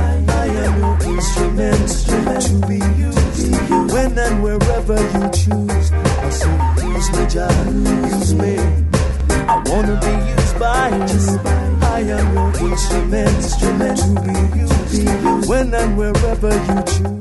I am your instrument to be used. When and wherever you choose, I say, use me, Jah, use me. I wanna be used by you. I am your instrument to be used. When and wherever you choose.